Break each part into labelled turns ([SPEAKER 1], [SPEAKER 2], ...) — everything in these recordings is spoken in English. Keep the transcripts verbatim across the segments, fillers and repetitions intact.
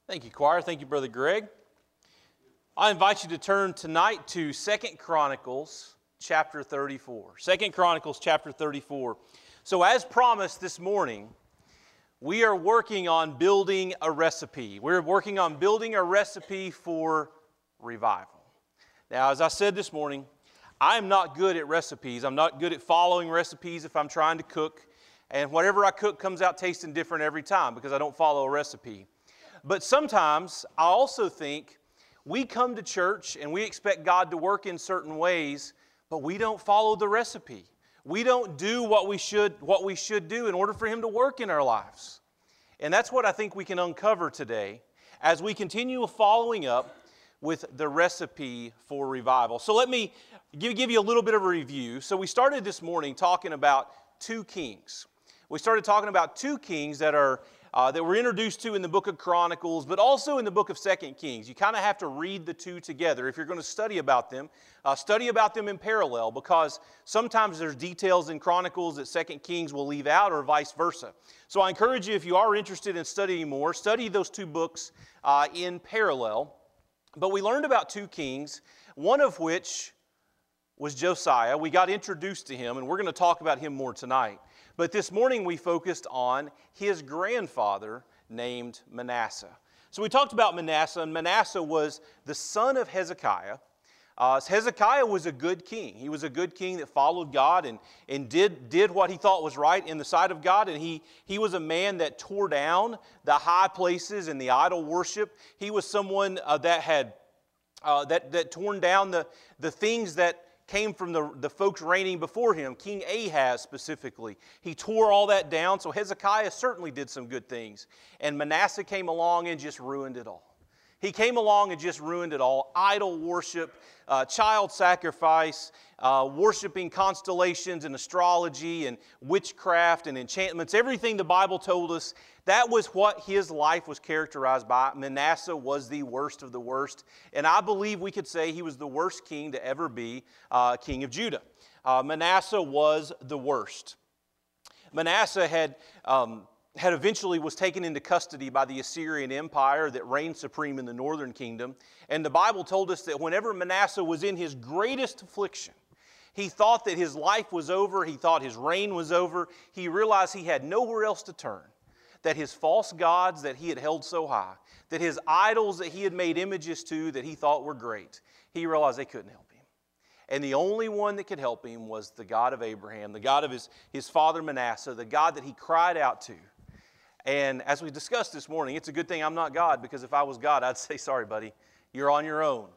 [SPEAKER 1] Thank you, choir. Thank you, Brother Greg. I invite you to turn tonight to Second Chronicles chapter thirty-four. Second Chronicles chapter thirty-four. So as promised this morning, we are working on building a recipe. We're working on building a recipe for revival. Now, as I said this morning, I'm not good at recipes. I'm not good at following recipes if I'm trying to cook. And whatever I cook comes out tasting different every time because I don't follow a recipe. But sometimes I also think we come to church and we expect God to work in certain ways, but we don't follow the recipe. We don't do what we should, what we should do in order for Him to work in our lives. And that's what I think we can uncover today as we continue following up with the recipe for revival. So let me give, give you a little bit of a review. So we started this morning talking about two kings. We started talking about two kings that are Uh, that we're introduced to in the book of Chronicles, but also in the book of Second Kings. You kind of have to read the two together. If you're going to study about them, uh, study about them in parallel, because sometimes there's details in Chronicles that Second Kings will leave out, or vice versa. So I encourage you, if you are interested in studying more, study those two books uh, in parallel. But we learned about two kings, one of which was Josiah. We got introduced to him, and we're going to talk about him more tonight. But this morning we focused on his grandfather named Manasseh. So we talked about Manasseh, and Manasseh was the son of Hezekiah. Uh, Hezekiah was a good king. He was a good king that followed God and, and did, did what he thought was right in the sight of God. And he, he was a man that tore down the high places and the idol worship. He was someone uh, that had uh, that, that torn down the, the things that came from the, the folks reigning before him, King Ahaz specifically. He tore all that down, so Hezekiah certainly did some good things. And Manasseh came along and just ruined it all. He came along and just ruined it all. Idol worship, uh, child sacrifice, uh, worshiping constellations and astrology and witchcraft and enchantments, everything the Bible told us, that was what his life was characterized by. Manasseh was the worst of the worst. And I believe we could say he was the worst king to ever be uh, king of Judah. Uh, Manasseh was the worst. Manasseh had... Um, had eventually was taken into custody by the Assyrian Empire that reigned supreme in the northern kingdom. And the Bible told us that whenever Manasseh was in his greatest affliction, he thought that his life was over, he thought his reign was over, he realized he had nowhere else to turn, that his false gods that he had held so high, that his idols that he had made images to that he thought were great, he realized they couldn't help him. And the only one that could help him was the God of Abraham, the God of his, his father Manasseh, the God that he cried out to. And as we discussed this morning, it's a good thing I'm not God, because if I was God, I'd say, sorry, buddy, you're on your own.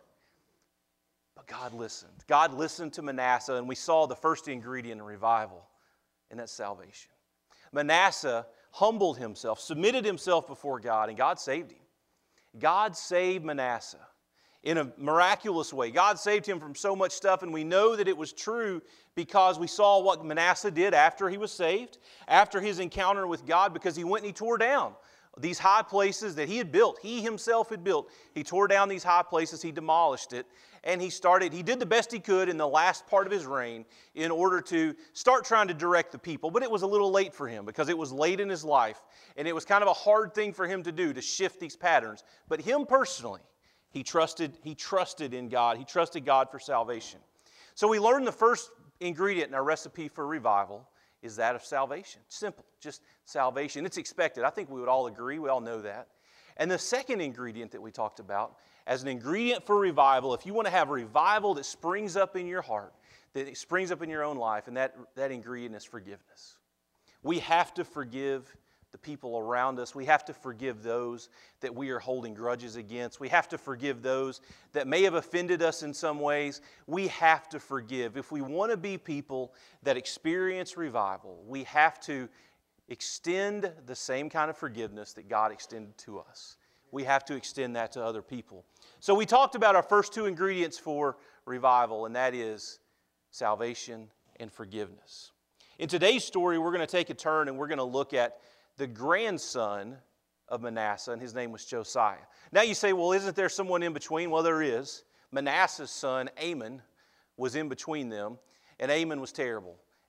[SPEAKER 1] But God listened. God listened to Manasseh, and we saw the first ingredient in revival, and that's salvation. Manasseh humbled himself, submitted himself before God, and God saved him. God saved Manasseh in a miraculous way. God saved him from so much stuff, and we know that it was true because we saw what Manasseh did after he was saved, after his encounter with God, because he went and he tore down these high places that he had built. He himself had built. He tore down these high places, he demolished it, and he started, he did the best he could in the last part of his reign in order to start trying to direct the people. But it was a little late for him because it was late in his life, and it was kind of a hard thing for him to do, to shift these patterns. But him personally, He trusted, he trusted in God. He trusted God for salvation. So we learned the first ingredient in our recipe for revival is that of salvation. Simple, just salvation. It's expected. I think we would all agree. We all know that. And the second ingredient that we talked about as an ingredient for revival, if you want to have revival that springs up in your heart, that it springs up in your own life, and that, that ingredient is forgiveness. We have to forgive the people around us. We have to forgive those that we are holding grudges against. We have to forgive those that may have offended us in some ways. We have to forgive. If we want to be people that experience revival, we have to extend the same kind of forgiveness that God extended to us. We have to extend that to other people. So we talked about our first two ingredients for revival, and that is salvation and forgiveness. In today's story, we're going to take a turn and we're going to look at the grandson of Manasseh, and his name was Josiah. Now you say, well, isn't there someone in between? Well, there is. Manasseh's son, Amon, was in between them, and Amon was terrible.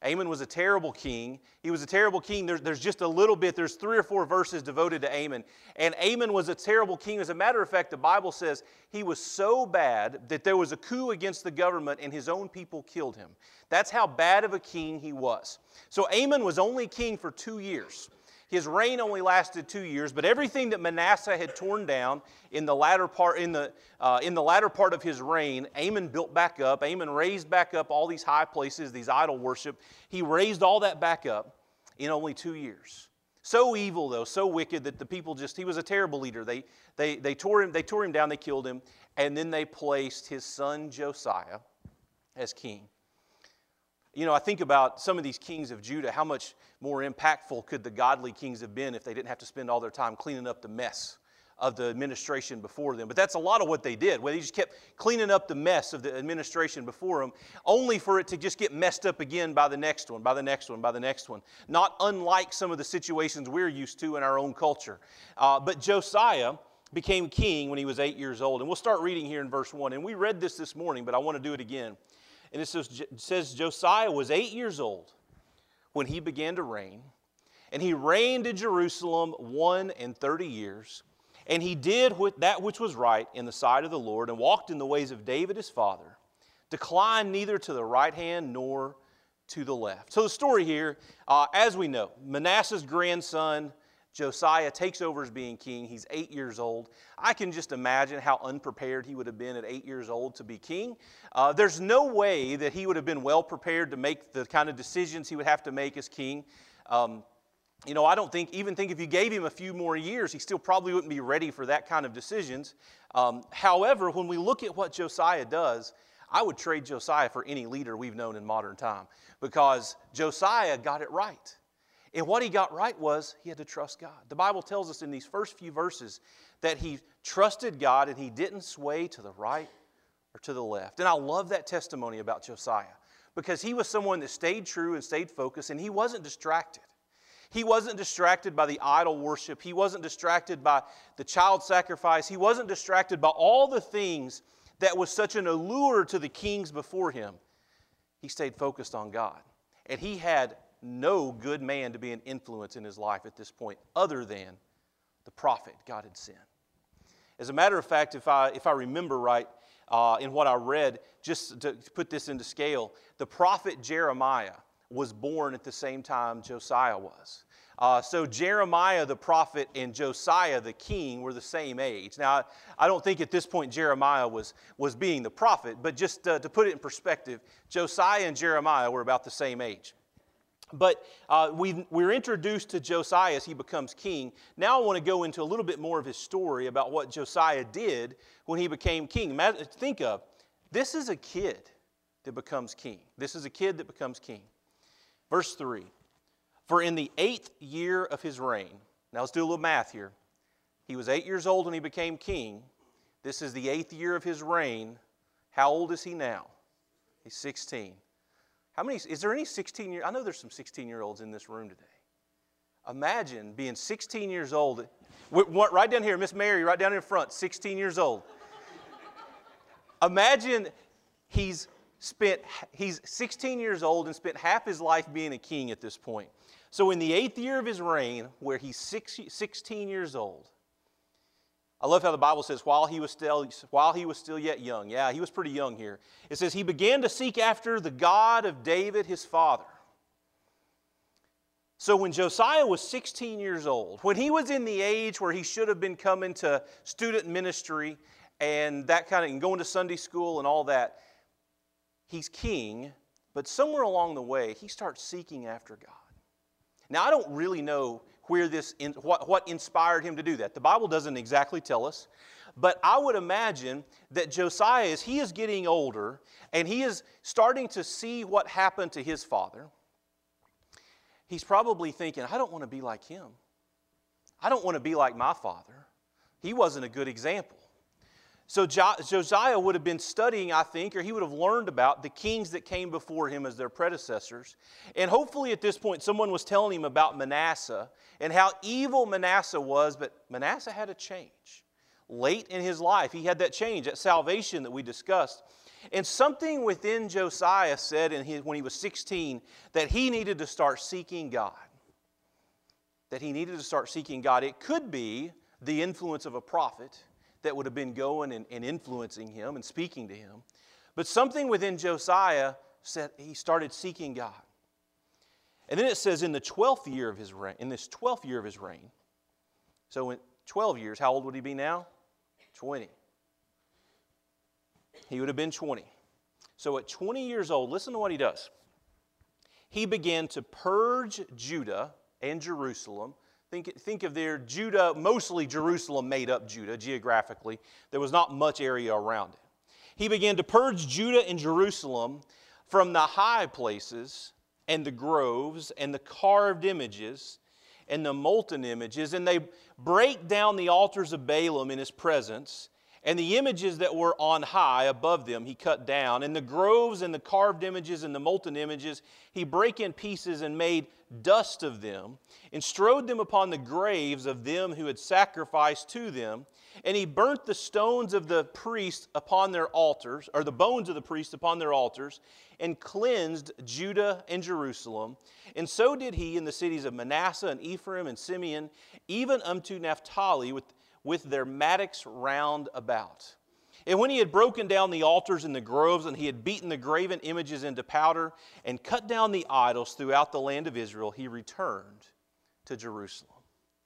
[SPEAKER 1] Amon was a terrible king. He was a terrible king. There, there's just a little bit, there's three or four verses devoted to Amon. And Amon was a terrible king. As a matter of fact, the Bible says he was so bad that there was a coup against the government and his own people killed him. That's how bad of a king he was. So Amon was only king for two years. His reign only lasted two years, but everything that Manasseh had torn down in the latter part, in the, uh, in the latter part of his reign, Amon built back up. Amon raised back up all these high places, these idol worship. He raised all that back up in only two years. So evil, though, so wicked that the people just, he was a terrible leader. They, they, they, tore him, they tore him down, they killed him, and then they placed his son Josiah as king. You know, I think about some of these kings of Judah, how much more impactful could the godly kings have been if they didn't have to spend all their time cleaning up the mess of the administration before them. But that's a lot of what they did, where they just kept cleaning up the mess of the administration before them, only for it to just get messed up again by the next one, by the next one, by the next one. Not unlike some of the situations we're used to in our own culture. Uh, but Josiah became king when he was eight years old. And we'll start reading here in verse one. And we read this this morning, but I want to do it again. And it says, it says, Josiah was eight years old when he began to reign, and he reigned in Jerusalem one and thirty years. And he did that which was right in the sight of the Lord, and walked in the ways of David his father, declined neither to the right hand nor to the left. So the story here, uh, as we know, Manasseh's grandson, Josiah, takes over as being king. He's eight years old. I can just imagine how unprepared he would have been at eight years old to be king. Uh, there's no way that he would have been well prepared to make the kind of decisions he would have to make as king. Um, you know, I don't think, even think if you gave him a few more years, he still probably wouldn't be ready for that kind of decisions. Um, however, when we look at what Josiah does, I would trade Josiah for any leader we've known in modern time, because Josiah got it right. And what he got right was he had to trust God. The Bible tells us in these first few verses that he trusted God and he didn't sway to the right or to the left. And I love that testimony about Josiah, because he was someone that stayed true and stayed focused, and he wasn't distracted. He wasn't distracted by the idol worship. He wasn't distracted by the child sacrifice. He wasn't distracted by all the things that was such an allure to the kings before him. He stayed focused on God. And he had no good man to be an influence in his life at this point other than the prophet God had sent. As a matter of fact, if I, if I remember right uh, in what I read, just to put this into scale, the prophet Jeremiah was born at the same time Josiah was. Uh, so Jeremiah the prophet and Josiah the king were the same age. Now, I don't think at this point Jeremiah was, was being the prophet, but just uh, to put it in perspective, Josiah and Jeremiah were about the same age. But uh, we we're introduced to Josiah as he becomes king. Now I want to go into a little bit more of his story about what Josiah did when he became king. Think of, this is a kid that becomes king. This is a kid that becomes king. Verse three, for in the eighth year of his reign, now let's do a little math here. He was eight years old when he became king. This is the eighth year of his reign. How old is he now? He's sixteen. How many, is there any sixteen year, I know there's some sixteen year olds in this room today. Imagine being sixteen years old. Right down here, Miss Mary, right down in front, sixteen years old. Imagine he's spent, he's sixteen years old and spent half his life being a king at this point. So in the eighth year of his reign, where he's sixteen years old, I love how the Bible says, while he was still, while he was still yet young. Yeah, he was pretty young here. It says, he began to seek after the God of David, his father. So when Josiah was sixteen years old, when he was in the age where he should have been coming to student ministry and that kind of, and going to Sunday school and all that, he's king, but somewhere along the way, he starts seeking after God. Now, I don't really know where this, in, what, what inspired him to do that. The Bible doesn't exactly tell us, but I would imagine that Josiah, as he is getting older, and he is starting to see what happened to his father, he's probably thinking, I don't want to be like him. I don't want to be like my father. He wasn't a good example. So Josiah would have been studying, I think, or he would have learned about the kings that came before him as their predecessors. And hopefully at this point someone was telling him about Manasseh and how evil Manasseh was, but Manasseh had a change. late in his life. He had that change, that salvation that we discussed. And something within Josiah said in his, when he was sixteen that he needed to start seeking God. That he needed to start seeking God. It could be the influence of a prophet that would have been going and, and influencing him and speaking to him. But something within Josiah said he started seeking God. And then it says in the twelfth year of his reign, in this twelfth year of his reign, so in twelve years, how old would he be now? twenty. He would have been twenty. So at twenty years old, listen to what he does. He began to purge Judah and Jerusalem. Think, think of their Judah, mostly Jerusalem made up Judah geographically. There was not much area around it. He began to purge Judah and Jerusalem from the high places and the groves and the carved images and the molten images. And they break down the altars of Baalim in his presence. And the images that were on high above them he cut down. And the groves and the carved images and the molten images he brake in pieces and made dust of them, and strode them upon the graves of them who had sacrificed to them. And he burnt the stones of the priests upon their altars, or the bones of the priests upon their altars, and cleansed Judah and Jerusalem. And so did he in the cities of Manasseh and Ephraim and Simeon, even unto Naphtali, with with their mattocks round about. And when he had broken down the altars and the groves, and he had beaten the graven images into powder, and cut down the idols throughout the land of Israel, he returned to Jerusalem.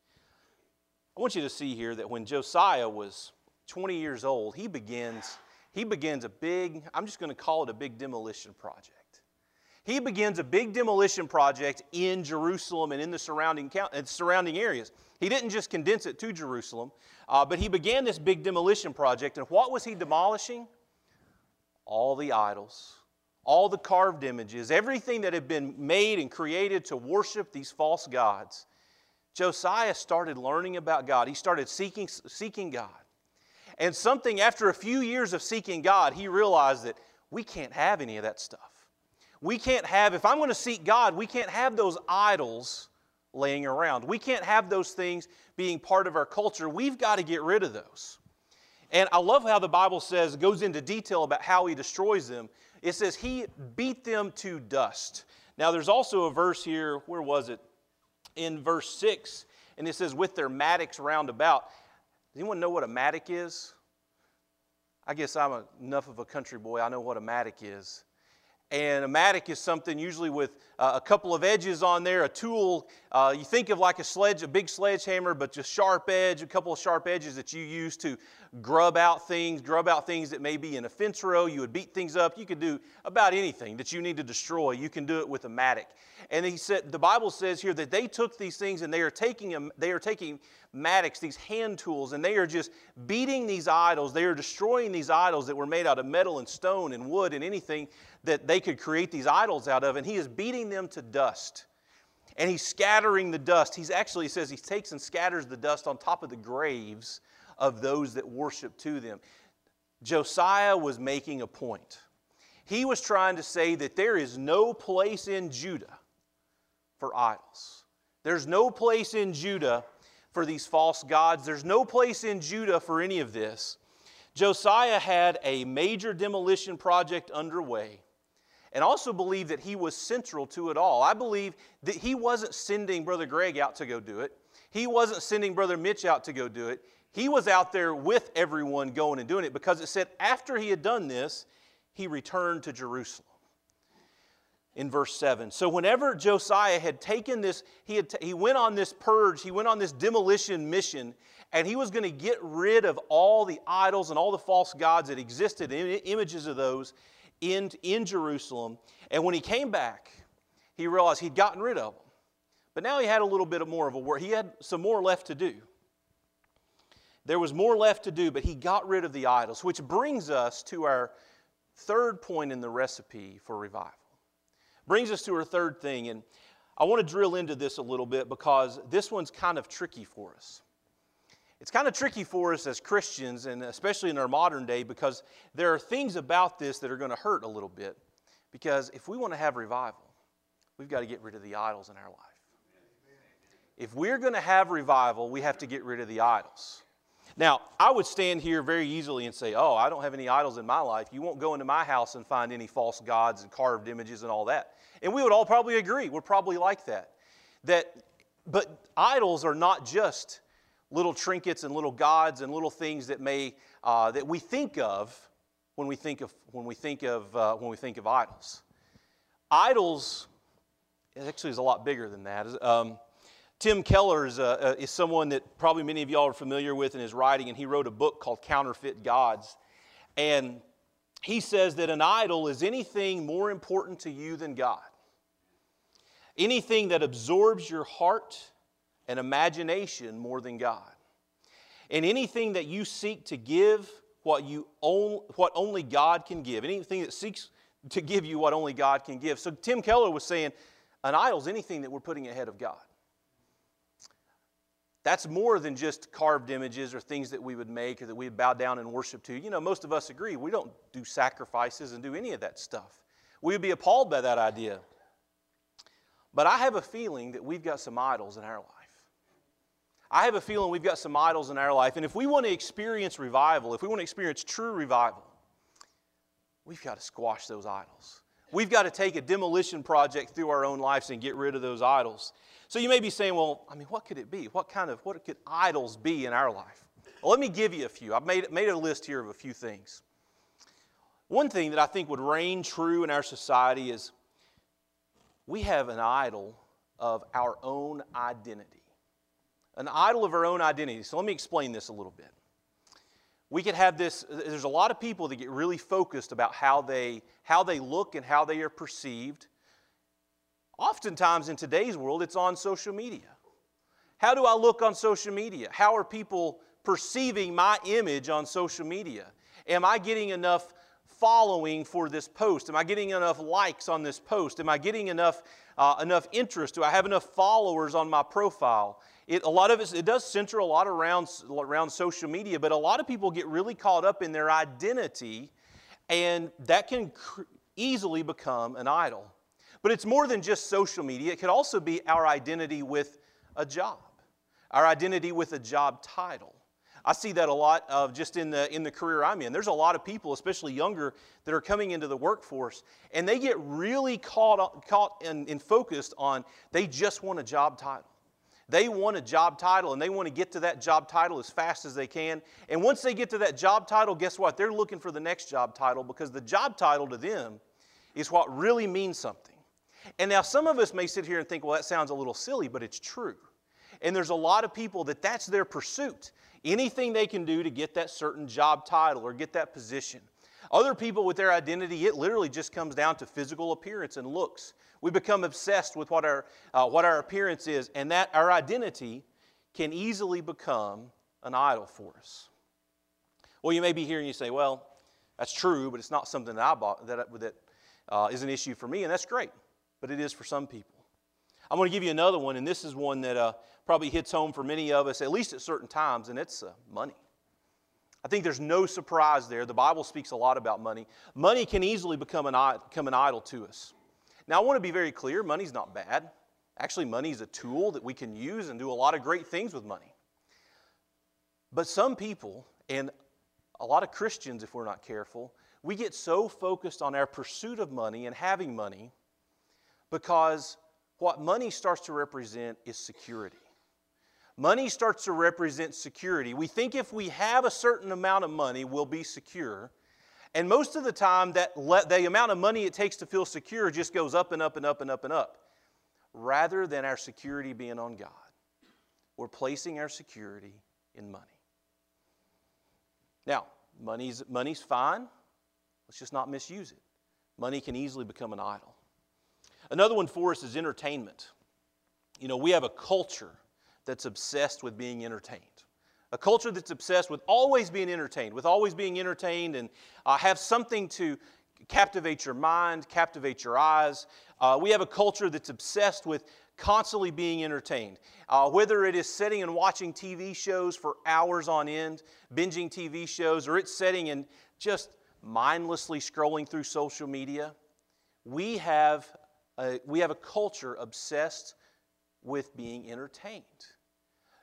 [SPEAKER 1] I want you to see here that when Josiah was twenty years old, he begins, he begins a big, I'm just going to call it a big demolition project. He begins a big demolition project in Jerusalem and in the surrounding, surrounding areas. He didn't just condense it to Jerusalem, uh, but he began this big demolition project. And what was he demolishing? All the idols, all the carved images, everything that had been made and created to worship these false gods. Josiah started learning about God. He started seeking, seeking God. And something, after a few years of seeking God, he realized that we can't have any of that stuff. We can't have, if I'm going to seek God, we can't have those idols laying around. We can't have those things being part of our culture. We've got to get rid of those. And I love how the Bible says, goes into detail about how he destroys them. It says he beat them to dust. Now there's also a verse here, where was it? In verse six, and it says, with their mattocks round about. Does anyone know what a mattock is? I guess I'm a, enough of a country boy, I know what a mattock is. And a mattock is something usually with uh, a couple of edges on there, a tool. Uh, you think of like a sledge, a big sledgehammer, but just sharp edge, a couple of sharp edges that you use to grub out things, grub out things that may be in a fence row. You would beat things up. You could do about anything that you need to destroy. You can do it with a mattock. And he said, the Bible says here that they took these things and they are taking them, they are taking mattocks, these hand tools, and they are just beating these idols. They are destroying these idols that were made out of metal and stone and wood and anything that they could create these idols out of. And he is beating them to dust. And he's scattering the dust. He's actually, he says, he takes and scatters the dust on top of the graves of those that worship to them. Josiah was making a point. He was trying to say that there is no place in Judah for idols. There's no place in Judah for these false gods. There's no place in Judah for any of this. Josiah had a major demolition project underway, and also believe that he was central to it all. I believe that he wasn't sending Brother Greg out to go do it. He wasn't sending Brother Mitch out to go do it. He was out there with everyone going and doing it, because it said after he had done this, he returned to Jerusalem. In verse seven. So whenever Josiah had taken this, he, had t- he went on this purge, he went on this demolition mission, and he was going to get rid of all the idols and all the false gods that existed, im- images of those, in, in Jerusalem. And when he came back, he realized he'd gotten rid of them. But now he had a little bit more of a work. He had some more left to do. There was more left to do, but he got rid of the idols, which brings us to our third point in the recipe for revival. Brings us to our third thing, and I want to drill into this a little bit because this one's kind of tricky for us. It's kind of tricky for us as Christians, and especially in our modern day, because there are things about this that are going to hurt a little bit. Because if we want to have revival, we've got to get rid of the idols in our life. If we're going to have revival, we have to get rid of the idols. Now, I would stand here very easily and say, oh, I don't have any idols in my life. You won't go into my house and find any false gods and carved images and all that. And we would all probably agree. We're probably like that. That, but idols are not just little trinkets and little gods and little things that may uh, that we think of when we think of when we think of uh, when we think of idols. Idols, it actually is a lot bigger than that. Um, Tim Keller is, uh, is someone that probably many of y'all are familiar with in his writing, and he wrote a book called Counterfeit Gods. And he says that an idol is anything more important to you than God. Anything that absorbs your heart and imagination more than God. And anything that you seek to give what, you own, what only God can give. Anything that seeks to give you what only God can give. So Tim Keller was saying an idol is anything that we're putting ahead of God. That's more than just carved images or things that we would make or that we would bow down and worship to. You know, most of us agree we don't do sacrifices and do any of that stuff. We would be appalled by that idea. But I have a feeling that we've got some idols in our life. I have a feeling we've got some idols in our life. And if we want to experience revival, if we want to experience true revival, we've got to squash those idols. We've got to take a demolition project through our own lives and get rid of those idols. So you may be saying, well, I mean, what could it be? What kind of, what could idols be in our life? Well, let me give you a few. I've made, made a list here of a few things. One thing that I think would reign true in our society is we have an idol of our own identity. An idol of our own identity. So let me explain this a little bit. We could have this, there's a lot of people that get really focused about how they, how they look and how they are perceived. Oftentimes in today's world, it's on social media. How do I look on social media? How are people perceiving my image on social media? Am I getting enough following for this post? Am I getting enough likes on this post? Am I getting enough, uh, enough interest? Do I have enough followers on my profile? It, a lot of it, it does center a lot around, around social media, but a lot of people get really caught up in their identity, and that can cr- easily become an idol. But it's more than just social media. It could also be our identity with a job, our identity with a job title. I see that a lot of just in the, in the career I'm in. There's a lot of people, especially younger, that are coming into the workforce, and they get really caught, caught and, and focused on they just want a job title. They want a job title, and they want to get to that job title as fast as they can. And once they get to that job title, guess what? They're looking for the next job title, because the job title to them is what really means something. And now some of us may sit here and think, well, that sounds a little silly, but it's true. And there's a lot of people that that's their pursuit. Anything they can do to get that certain job title or get that position. Other people with their identity, it literally just comes down to physical appearance and looks. We become obsessed with what our, uh, what our appearance is, and that our identity can easily become an idol for us. Well, you may be here and you say, well, that's true, but it's not something that I bought, that, that uh, is an issue for me, and that's great. But it is for some people. I'm going to give you another one, and this is one that uh, probably hits home for many of us, at least at certain times, and it's uh, money. I think there's no surprise there. The Bible speaks a lot about money. Money can easily become an, become an idol to us. Now, I want to be very clear. Money's not bad. Actually, money is a tool that we can use and do a lot of great things with money. But some people, and a lot of Christians, if we're not careful, we get so focused on our pursuit of money and having money because what money starts to represent is security. Money starts to represent security. We think if we have a certain amount of money, we'll be secure. And most of the time, that le- the amount of money it takes to feel secure just goes up and up and up and up and up, rather than our security being on God. We're placing our security in money. Now, money's, money's fine. Let's just not misuse it. Money can easily become an idol. Another one for us is entertainment. You know, we have a culture that's obsessed with being entertained. A culture that's obsessed with always being entertained, with always being entertained and uh, have something to captivate your mind, captivate your eyes. Uh, we have a culture that's obsessed with constantly being entertained. Uh, whether it is sitting and watching T V shows for hours on end, binging T V shows, or it's sitting and just mindlessly scrolling through social media, we have a, we have a culture obsessed with being entertained.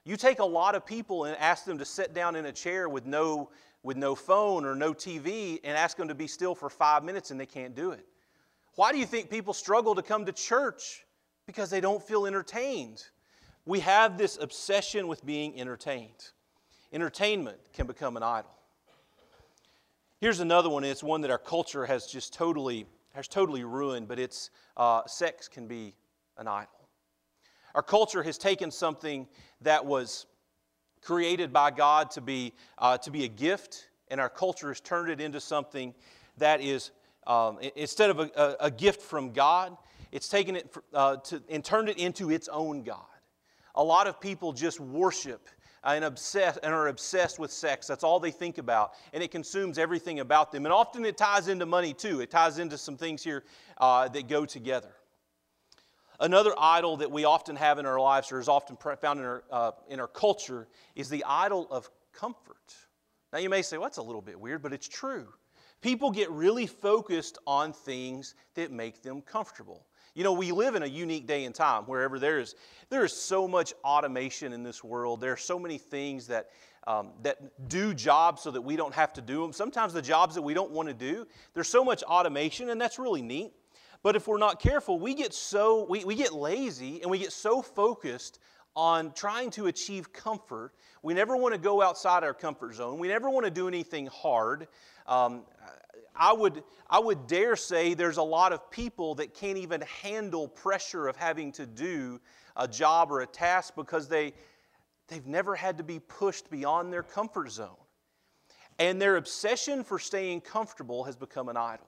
[SPEAKER 1] You take a lot of people and ask them to sit down in a chair with no, with no phone or no T V and ask them to be still for five minutes and they can't do it. Why do you think people struggle to come to church? Because they don't feel entertained. We have this obsession with being entertained. Entertainment can become an idol. Here's another one. It's one that our culture has just totally, has totally ruined, but it's uh, sex can be an idol. Our culture has taken something that was created by God to be, uh, to be a gift, and our culture has turned it into something that is, um, instead of a, a, a gift from God, it's taken it uh, to, and turned it into its own God. A lot of people just worship and, obsess, and are obsessed with sex. That's all they think about, and it consumes everything about them. And often it ties into money too. It ties into some things here uh, that go together. Another idol that we often have in our lives, or is often found in our, uh, in our culture, is the idol of comfort. Now you may say, well, that's a little bit weird, but it's true. People get really focused on things that make them comfortable. You know, we live in a unique day and time wherever there is, there is so much automation in this world. There are so many things that, um, that do jobs so that we don't have to do them. Sometimes the jobs that we don't want to do, there's so much automation, and that's really neat. But if we're not careful, we get so we, we get lazy and we get so focused on trying to achieve comfort. We never want to go outside our comfort zone. We never want to do anything hard. Um, I would I would dare say there's a lot of people that can't even handle pressure of having to do a job or a task because they they've never had to be pushed beyond their comfort zone. And their obsession for staying comfortable has become an idol.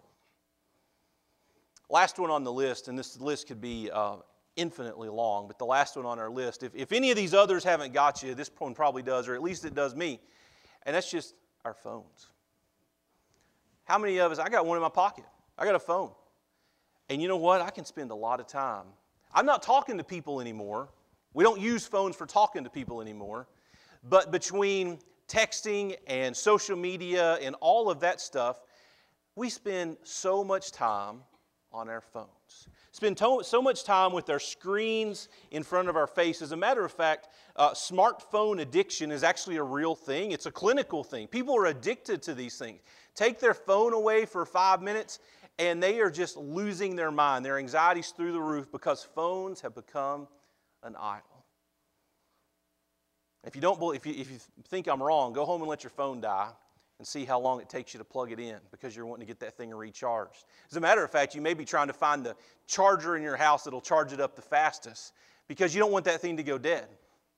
[SPEAKER 1] Last one on the list, and this list could be uh, infinitely long, but the last one on our list, if, if any of these others haven't got you, this one probably does, or at least it does me, and that's just our phones. How many of us, I got one in my pocket. I got a phone. And you know what? I can spend a lot of time. I'm not talking to people anymore. We don't use phones for talking to people anymore. But between texting and social media and all of that stuff, we spend so much time on our phones. Spend to- so much time with our screens in front of our face. As a matter of fact, uh, smartphone addiction is actually a real thing. It's a clinical thing. People are addicted to these things. Take their phone away for five minutes and they are just losing their mind. Their anxiety's through the roof because phones have become an idol. If you don't, if you, if you think I'm wrong, go home and let your phone die and see how long it takes you to plug it in because you're wanting to get that thing recharged. As a matter of fact, you may be trying to find the charger in your house that'll charge it up the fastest because you don't want that thing to go dead.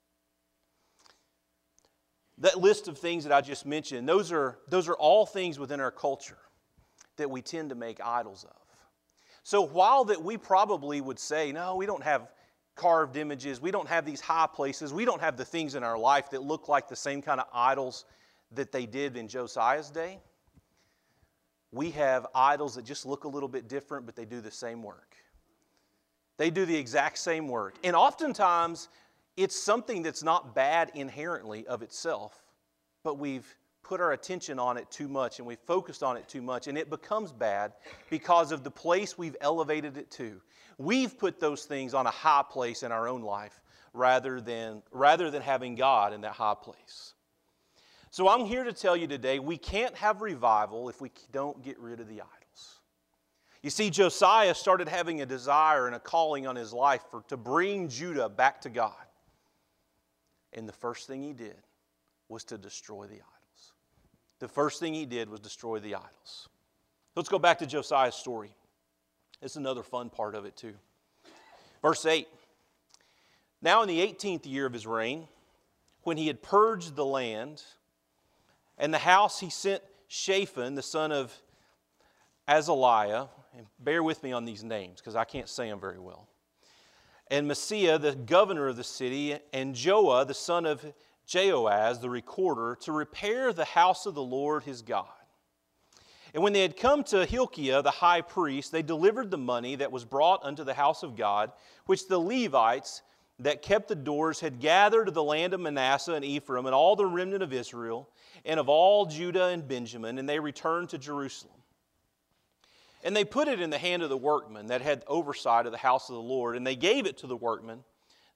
[SPEAKER 1] That list of things that I just mentioned, those are, those are all things within our culture that we tend to make idols of. So while that we probably would say, no, we don't have carved images, we don't have these high places, we don't have the things in our life that look like the same kind of idols that they did in Josiah's day, we have idols that just look a little bit different, but they do the same work. They do the exact same work. And oftentimes, it's something that's not bad inherently of itself, but we've put our attention on it too much and we've focused on it too much, and it becomes bad because of the place we've elevated it to. We've put those things on a high place in our own life rather than, rather than having God in that high place. So I'm here to tell you today, we can't have revival if we don't get rid of the idols. You see, Josiah started having a desire and a calling on his life for, to bring Judah back to God. And the first thing he did was to destroy the idols. The first thing he did was destroy the idols. Let's go back to Josiah's story. It's another fun part of it too. Verse eight. Now in the eighteenth year of his reign, when he had purged the land and the house, he sent Shaphan, the son of Azaliah, and bear with me on these names because I can't say them very well, and Messiah, the governor of the city, and Joah, the son of Jehoaz, the recorder, to repair the house of the Lord his God. And when they had come to Hilkiah, the high priest, they delivered the money that was brought unto the house of God, which the Levites that kept the doors had gathered of the land of Manasseh and Ephraim and all the remnant of Israel and of all Judah and Benjamin, and they returned to Jerusalem. And they put it in the hand of the workmen that had oversight of the house of the Lord, and they gave it to the workmen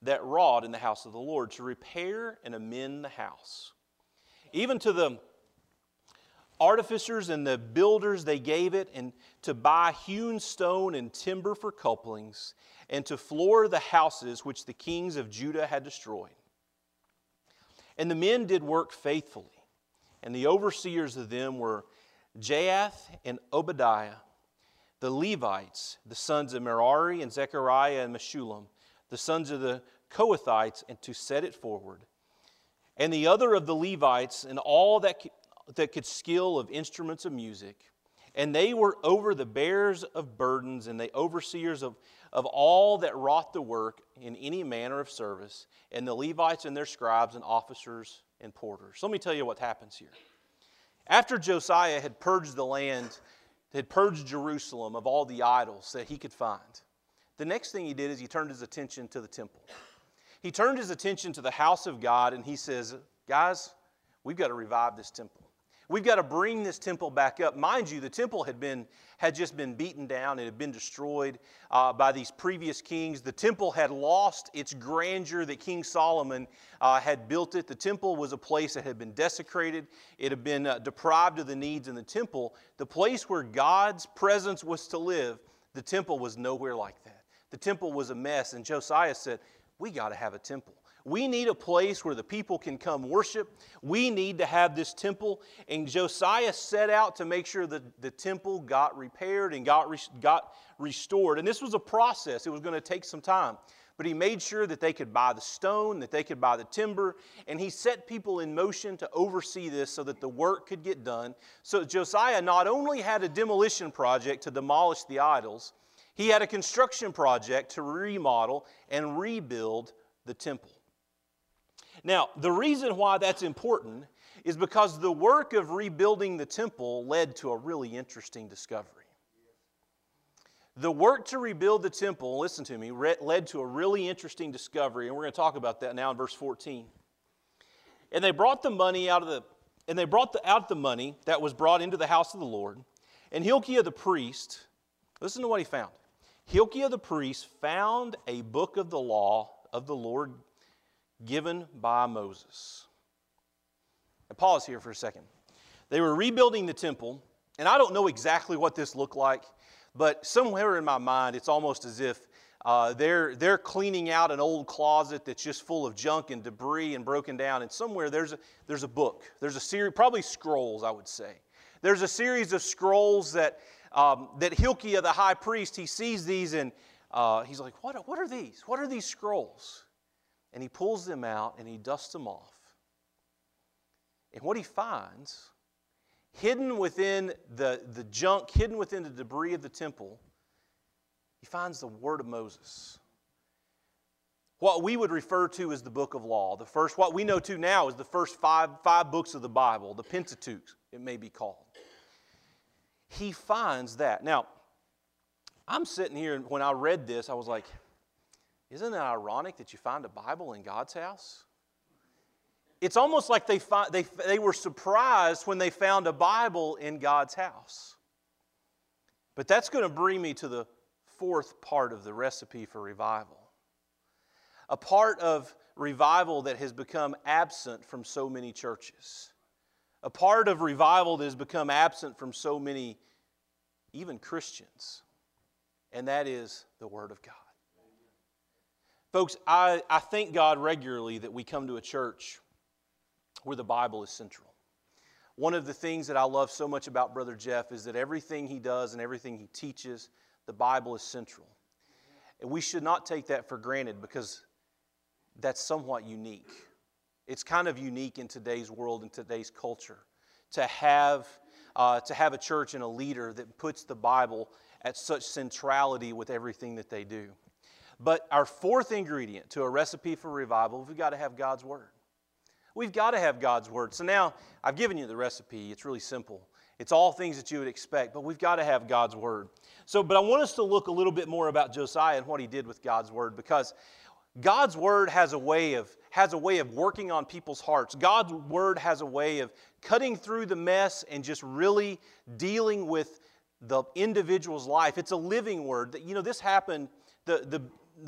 [SPEAKER 1] that wrought in the house of the Lord, to repair and amend the house. Even to the artificers and the builders they gave it, and to buy hewn stone and timber for couplings, and to floor the houses which the kings of Judah had destroyed. And the men did work faithfully, and the overseers of them were Jaath and Obadiah, the Levites, the sons of Merari, and Zechariah and Meshullam, the sons of the Kohathites, and to set it forward. And the other of the Levites, and all that that could skill of instruments of music. And they were over the bearers of burdens and the overseers of, of all that wrought the work in any manner of service, and the Levites and their scribes and officers and porters. So let me tell you what happens here. After Josiah had purged the land, had purged Jerusalem of all the idols that he could find, the next thing he did is he turned his attention to the temple. He turned his attention to the house of God, and he says, guys, we've got to revive this temple. We've got to bring this temple back up. Mind you, the temple had been had just been beaten down. It had been destroyed uh, by these previous kings. The temple had lost its grandeur that King Solomon uh, had built it. The temple was a place that had been desecrated. It had been uh, deprived of the needs in the temple. The place where God's presence was to live, the temple was nowhere like that. The temple was a mess, and Josiah said, we got to have a temple. We need a place where the people can come worship. We need to have this temple. And Josiah set out to make sure that the temple got repaired and got, got restored. And this was a process. It was going to take some time. But he made sure that they could buy the stone, that they could buy the timber. And he set people in motion to oversee this so that the work could get done. So Josiah not only had a demolition project to demolish the idols, he had a construction project to remodel and rebuild the temple. Now, the reason why that's important is because the work of rebuilding the temple led to a really interesting discovery. The work to rebuild the temple, listen to me, led to a really interesting discovery, and we're going to talk about that now in verse fourteen. And they brought the money out of the, and they brought the, out the money that was brought into the house of the Lord, and Hilkiah the priest, listen to what he found. Hilkiah the priest found a book of the law of the Lord given by Moses. Now pause here for a second. They were rebuilding the temple, and I don't know exactly what this looked like, but somewhere in my mind it's almost as if uh, they're, they're cleaning out an old closet that's just full of junk and debris and broken down, and somewhere there's a, there's a book. There's a series, probably scrolls, I would say. There's a series of scrolls that, um, that Hilkiah the high priest, he sees these and uh, he's like, what, what are these? What are these scrolls? And he pulls them out and he dusts them off. And what he finds, hidden within the, the junk, hidden within the debris of the temple, he finds the word of Moses. What we would refer to as the book of law. The first, what we know to now is the first five, five books of the Bible, the Pentateuch, it may be called. He finds that. Now, I'm sitting here and when I read this, I was like, isn't it ironic that you find a Bible in God's house? It's almost like they, find, they, they were surprised when they found a Bible in God's house. But that's going to bring me to the fourth part of the recipe for revival. A part of revival that has become absent from so many churches. A part of revival that has become absent from so many, even Christians. And that is the Word of God. Folks, I, I thank God regularly that we come to a church where the Bible is central. One of the things that I love so much about Brother Jeff is that everything he does and everything he teaches, the Bible is central. And we should not take that for granted because that's somewhat unique. It's kind of unique in today's world and today's culture to have, uh, to have a church and a leader that puts the Bible at such centrality with everything that they do. But our fourth ingredient to a recipe for revival, we've got to have God's Word. We've got to have God's Word. So now, I've given you the recipe. It's really simple. It's all things that you would expect, but we've got to have God's Word. So, but I want us to look a little bit more about Josiah and what he did with God's Word, because God's Word has a way of, has a way of working on people's hearts. God's Word has a way of cutting through the mess and just really dealing with the individual's life. It's a living Word. You know, this happened, the, the, the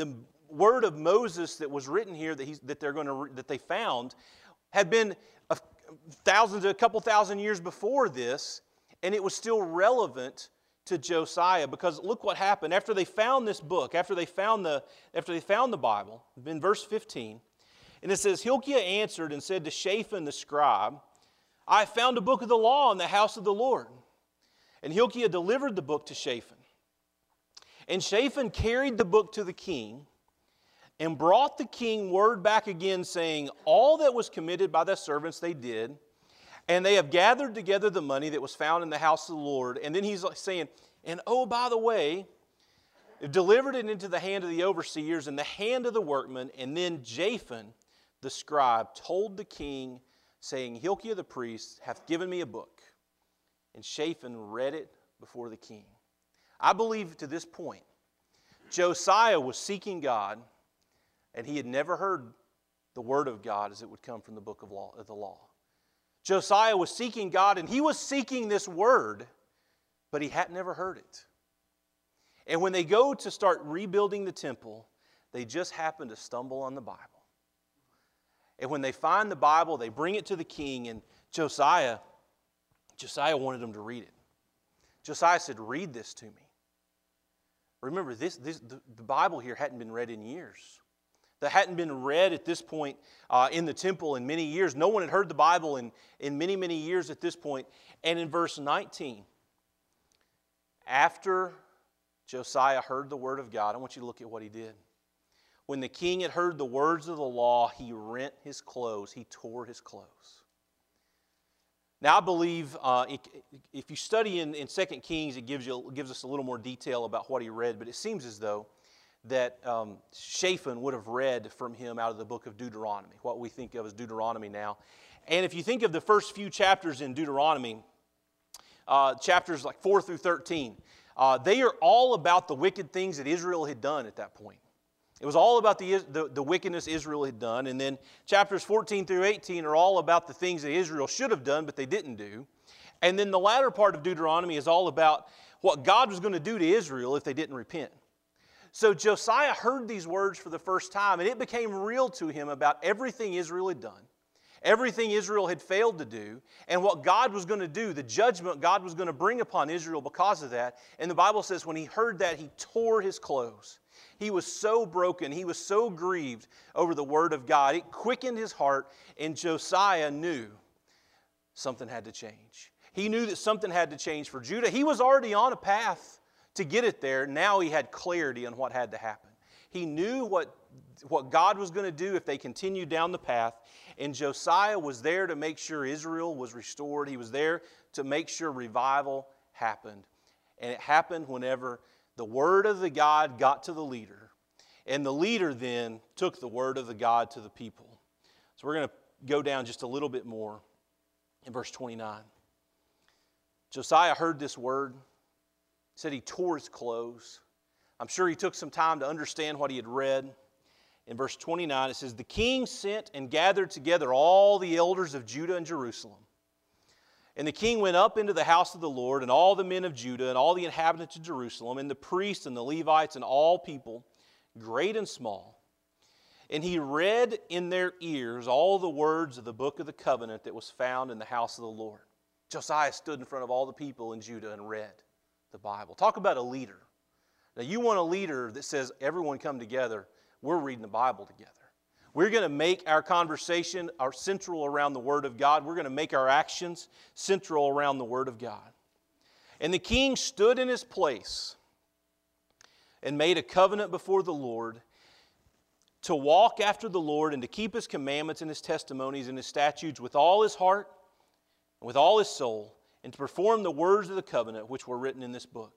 [SPEAKER 1] word of Moses that was written here that, he's, that they're going to that they found had been a, thousands, a couple thousand years before this, and it was still relevant to Josiah, because look what happened after they found this book, after they found the after they found the Bible. In verse fifteen, and it says, Hilkiah answered and said to Shaphan the scribe, I found a book of the law in the house of the Lord. And Hilkiah delivered the book to Shaphan. And Shaphan carried the book to the king, and brought the king word back again, saying, all that was committed by thy servants they did, and they have gathered together the money that was found in the house of the Lord. And then he's saying, and oh, by the way, delivered it into the hand of the overseers and the hand of the workmen. And then Shaphan the scribe told the king, saying, Hilkiah the priest hath given me a book. And Shaphan read it before the king. I believe to this point, Josiah was seeking God, and he had never heard the word of God as it would come from the book of, law, of the law. Josiah was seeking God, and he was seeking this word, but he had never heard it. And when they go to start rebuilding the temple, they just happen to stumble on the Bible. And when they find the Bible, they bring it to the king, and Josiah, Josiah wanted them to read it. Josiah said, read this to me. Remember, this, this, the, the Bible here hadn't been read in years. That hadn't been read at this point uh, in the temple in many years. No one had heard the Bible in, in many, many years at this point. And in verse nineteen, after Josiah heard the word of God, I want you to look at what he did. When the king had heard the words of the law, he rent his clothes. He tore his clothes. Now, I believe uh, if you study in, in Second Kings, it gives, you, gives us a little more detail about what he read. But it seems as though that um, Shaphan would have read from him out of the book of Deuteronomy, what we think of as Deuteronomy now. And if you think of the first few chapters in Deuteronomy, uh, chapters like four through thirteen, uh, they are all about the wicked things that Israel had done at that point. It was all about the, the, the wickedness Israel had done. And then chapters fourteen through eighteen are all about the things that Israel should have done, but they didn't do. And then the latter part of Deuteronomy is all about what God was going to do to Israel if they didn't repent. So Josiah heard these words for the first time, and it became real to him about everything Israel had done, everything Israel had failed to do, and what God was going to do, the judgment God was going to bring upon Israel because of that. And the Bible says when he heard that, he tore his clothes. He was so broken, he was so grieved over the word of God. It quickened his heart, and Josiah knew something had to change. He knew that something had to change for Judah. He was already on a path to get it there. Now he had clarity on what had to happen. He knew what, what God was going to do if they continued down the path, and Josiah was there to make sure Israel was restored. He was there to make sure revival happened. And it happened whenever the word of the God got to the leader, and the leader then took the word of the God to the people. So we're going to go down just a little bit more in verse twenty-nine. Josiah heard this word, said he tore his clothes. I'm sure he took some time to understand what he had read. In verse twenty-nine, it says, the king sent and gathered together all the elders of Judah and Jerusalem. And the king went up into the house of the Lord, and all the men of Judah, and all the inhabitants of Jerusalem, and the priests and the Levites, and all people, great and small. And he read in their ears all the words of the book of the covenant that was found in the house of the Lord. Josiah stood in front of all the people in Judah and read the Bible. Talk about a leader. Now you want a leader that says, everyone come together, we're reading the Bible together. We're going to make our conversation our central around the Word of God. We're going to make our actions central around the Word of God. And the king stood in his place and made a covenant before the Lord to walk after the Lord and to keep His commandments and His testimonies and His statutes with all his heart and with all his soul, and to perform the words of the covenant which were written in this book.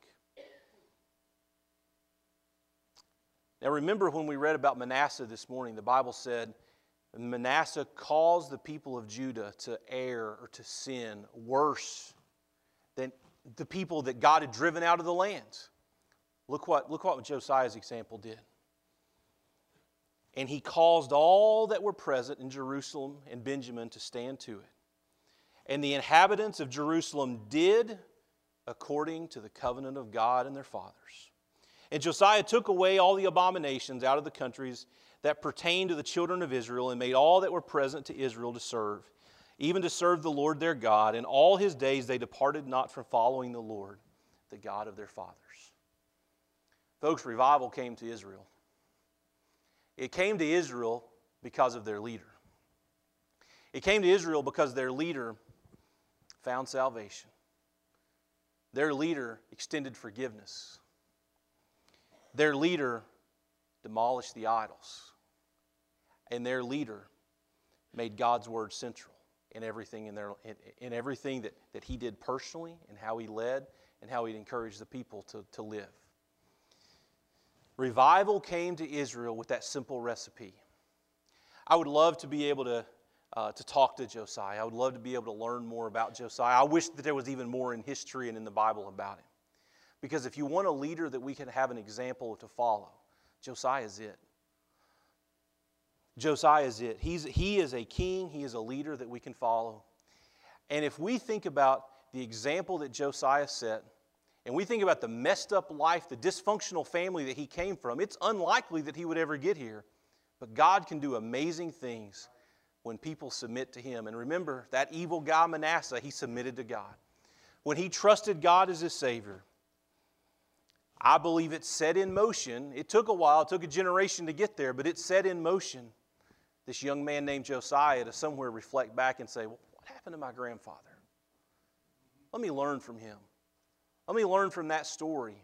[SPEAKER 1] Now remember when we read about Manasseh this morning, the Bible said Manasseh caused the people of Judah to err or to sin worse than the people that God had driven out of the land. Look what, look what Josiah's example did. And he caused all that were present in Jerusalem and Benjamin to stand to it. And the inhabitants of Jerusalem did according to the covenant of God and their fathers. And Josiah took away all the abominations out of the countries that pertained to the children of Israel, and made all that were present to Israel to serve, even to serve the Lord their God. And all his days they departed not from following the Lord, the God of their fathers. Folks, revival came to Israel. It came to Israel because of their leader. It came to Israel because their leader found salvation. Their leader extended forgiveness. Their leader demolished the idols. And their leader made God's word central in everything in their in, in everything that, that he did personally, and how he led, and how he encouraged the people to, to live. Revival came to Israel with that simple recipe. I would love to be able to, uh, to talk to Josiah. I would love to be able to learn more about Josiah. I wish that there was even more in history and in the Bible about him. Because if you want a leader that we can have an example to follow, Josiah is it. Josiah is it. He's, he is a king. He is a leader that we can follow. And if we think about the example that Josiah set, and we think about the messed up life, the dysfunctional family that he came from, it's unlikely that he would ever get here. But God can do amazing things when people submit to him. And remember, that evil guy Manasseh, he submitted to God. When he trusted God as his Savior, I believe it set in motion. It took a while, it took a generation to get there, but it set in motion this young man named Josiah to somewhere reflect back and say, well, what happened to my grandfather? Let me learn from him. Let me learn from that story.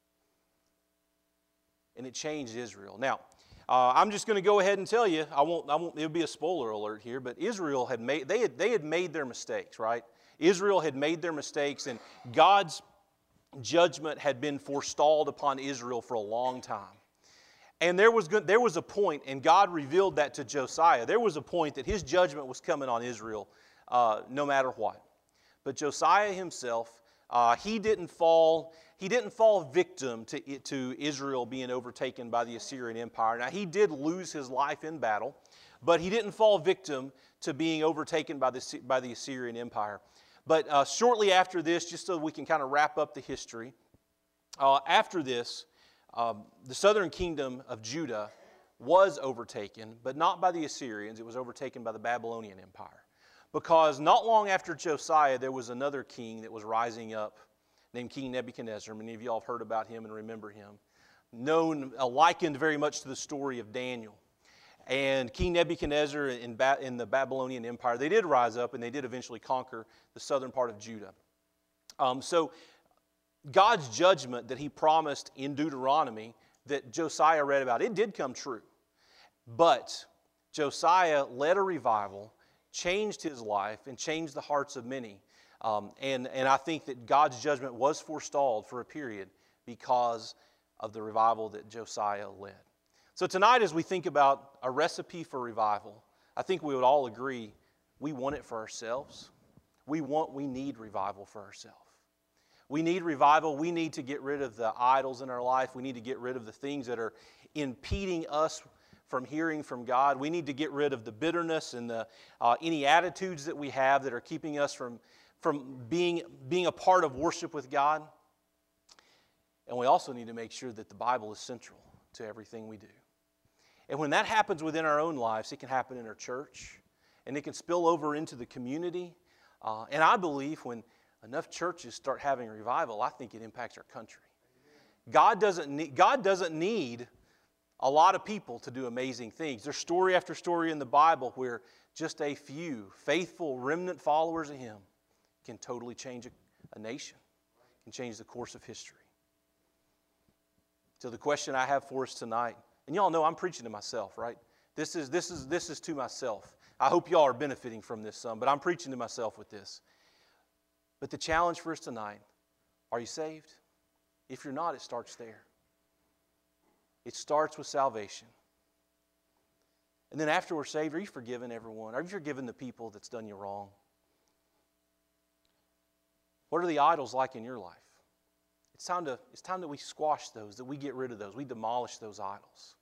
[SPEAKER 1] And it changed Israel. Now, uh, I'm just going to go ahead and tell you, I won't, I won't, it'll be a spoiler alert here, but Israel had made, they had, they had made their mistakes, right? Israel had made their mistakes, and God's judgment had been forestalled upon Israel for a long time. And there was, good, there was a point, and God revealed that to Josiah. There was a point that his judgment was coming on Israel uh, no matter what. But Josiah himself, uh, he didn't fall, he didn't fall victim to, to Israel being overtaken by the Assyrian Empire. Now, he did lose his life in battle, but he didn't fall victim to being overtaken by the, by the Assyrian Empire. But uh, shortly after this, just so we can kind of wrap up the history, uh, after this, um, the southern kingdom of Judah was overtaken, but not by the Assyrians. It was overtaken by the Babylonian Empire. Because not long after Josiah, there was another king that was rising up named King Nebuchadnezzar. Many of you all have heard about him and remember him. Known, uh, likened very much to the story of Daniel. And King Nebuchadnezzar in, ba- in the Babylonian Empire, they did rise up and they did eventually conquer the southern part of Judah. Um, so God's judgment that he promised in Deuteronomy that Josiah read about, it did come true. But Josiah led a revival, changed his life, and changed the hearts of many. Um, and, and I think that God's judgment was forestalled for a period because of the revival that Josiah led. So tonight, as we think about a recipe for revival, I think we would all agree we want it for ourselves. We want, we need revival for ourselves. We need revival. We need to get rid of the idols in our life. We need to get rid of the things that are impeding us from hearing from God. We need to get rid of the bitterness and the, uh, any attitudes that we have that are keeping us from, from being, being a part of worship with God. And we also need to make sure that the Bible is central to everything we do. And when that happens within our own lives, it can happen in our church, and it can spill over into the community. Uh, and I believe when enough churches start having revival, I think it impacts our country. God doesn't need, God doesn't need a lot of people to do amazing things. There's story after story in the Bible where just a few faithful remnant followers of Him can totally change a, a nation, can change the course of history. So the question I have for us tonight, and y'all know I'm preaching to myself, right? This is, this is, this is to myself. I hope y'all are benefiting from this some, but I'm preaching to myself with this. But the challenge for us tonight, are you saved? If you're not, it starts there. It starts with salvation. And then after we're saved, are you forgiven everyone? Are you forgiven the people that's done you wrong? What are the idols like in your life? It's time to, it's time that we squash those, that we get rid of those, we demolish those idols.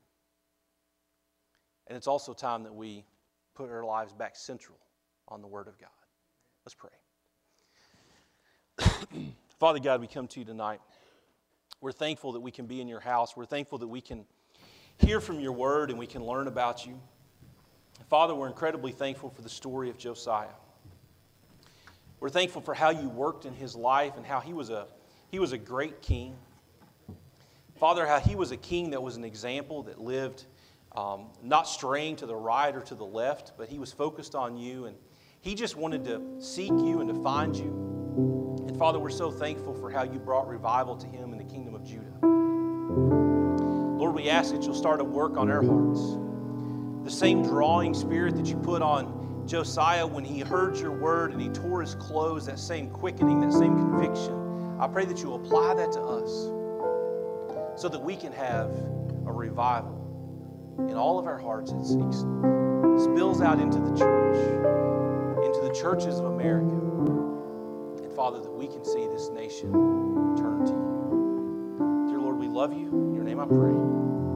[SPEAKER 1] And it's also time that we put our lives back central on the Word of God. Let's pray. Father God, we come to you tonight. We're thankful that we can be in your house. We're thankful that we can hear from your word and we can learn about you. Father, we're incredibly thankful for the story of Josiah. We're thankful for how you worked in his life and how he was a, he was a great king. Father, how he was a king that was an example, that lived um, not straying to the right or to the left, but he was focused on you, and he just wanted to seek you and to find you. And Father, we're so thankful for how you brought revival to him in the kingdom of Judah. Lord, we ask that you'll start a work on our hearts. The same drawing spirit that you put on Josiah when he heard your word and he tore his clothes, that same quickening, that same conviction, I pray that you apply that to us so that we can have a revival in all of our hearts. It spills out into the church, into the churches of America. And Father, that we can see this nation turn to you. Dear Lord, we love you. In your name I pray.